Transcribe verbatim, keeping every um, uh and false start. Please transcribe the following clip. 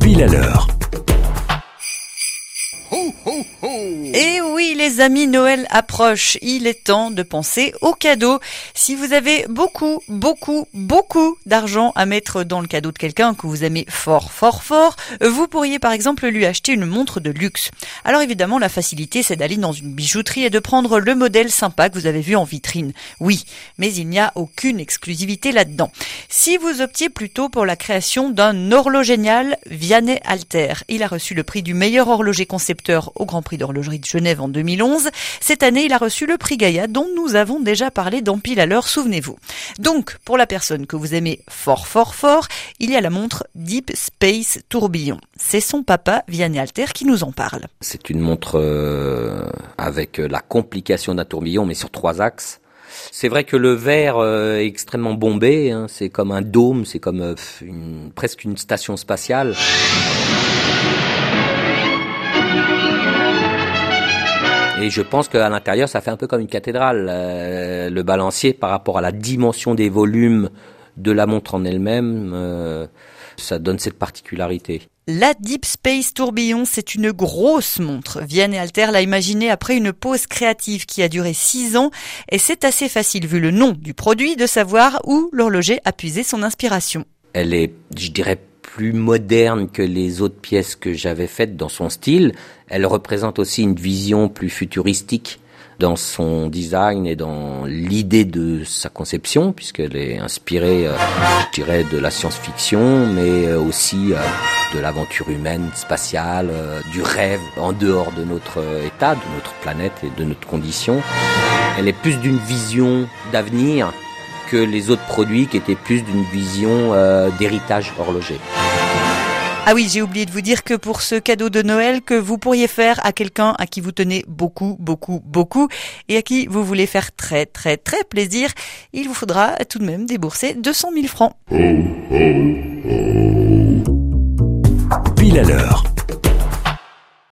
Pile à l'heure. Et oui les amis, Noël approche, il est temps de penser aux cadeaux. Si vous avez beaucoup, beaucoup, beaucoup d'argent à mettre dans le cadeau de quelqu'un que vous aimez fort, fort, fort, vous pourriez par exemple lui acheter une montre de luxe. Alors évidemment la facilité c'est d'aller dans une bijouterie et de prendre le modèle sympa que vous avez vu en vitrine. Oui, mais il n'y a aucune exclusivité là-dedans. Si vous optiez plutôt pour la création d'un horloge génial, Vianney Alter, il a reçu le prix du meilleur horloger concepteur au Grand Prix d'horlogerie de Genève en deux mille onze. Cette année, il a reçu le prix Gaïa dont nous avons déjà parlé dans Pile à l'heure, souvenez-vous. Donc, pour la personne que vous aimez fort, fort, fort, il y a la montre Deep Space Tourbillon. C'est son papa, Vianney Alter, qui nous en parle. C'est une montre euh, avec la complication d'un tourbillon, mais sur trois axes. C'est vrai que le verre euh, est extrêmement bombé, hein. C'est comme un dôme, c'est comme euh, une, presque une station spatiale. Et je pense qu'à l'intérieur, ça fait un peu comme une cathédrale. Euh, le balancier, par rapport à la dimension des volumes de la montre en elle-même, euh, ça donne cette particularité. La Deep Space Tourbillon, c'est une grosse montre. Vianney Alter l'a imaginée après une pause créative qui a duré six ans et c'est assez facile, vu le nom du produit, de savoir où l'horloger a puisé son inspiration. Elle est, je dirais, plus moderne que les autres pièces que j'avais faites dans son style. Elle représente aussi une vision plus futuristique dans son design et dans l'idée de sa conception, puisqu'elle est inspirée, euh, je dirais, de la science-fiction, mais aussi euh, de l'aventure humaine, spatiale, euh, du rêve en dehors de notre état, de notre planète et de notre condition. Elle est plus d'une vision d'avenir que les autres produits qui étaient plus d'une vision euh, d'héritage horloger. Ah oui, j'ai oublié de vous dire que pour ce cadeau de Noël que vous pourriez faire à quelqu'un à qui vous tenez beaucoup, beaucoup, beaucoup et à qui vous voulez faire très, très, très plaisir, il vous faudra tout de même débourser deux cent mille francs. Oh, oh, oh.